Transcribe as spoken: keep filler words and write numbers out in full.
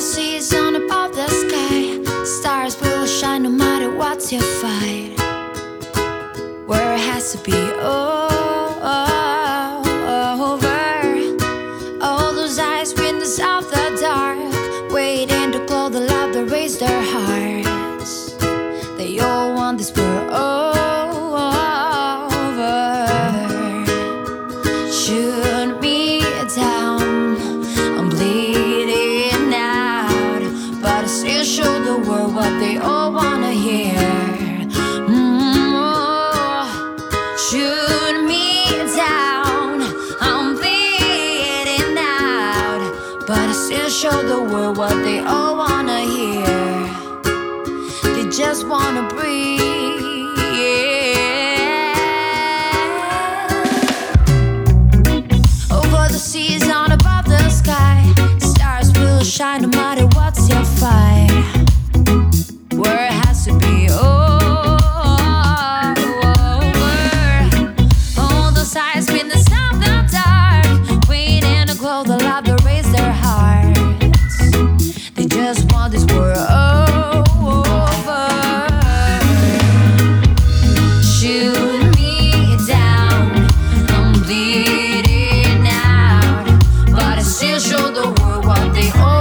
season above the sky, stars will shine no matter what you fight. Where it has to be over. All those eyes witness of the dark, waiting to glow the love that raised their hearts. They all want this world over. Shoot me down, I'm bleeding out, but I still show the world what they all wanna hear. Mm-hmm. Shoot me down, I'm bleeding out, but I still show the world what they all wanna hear. They just wanna breathe. Over the seas on above the sky, stars will shine no matter what's your fight. Where it has to be over. All those eyes been the sound of the dark, waiting to glow the love that raised their hearts. They just want this world over. Shoot me down, I'm bleeding out, but I still show the world what they own.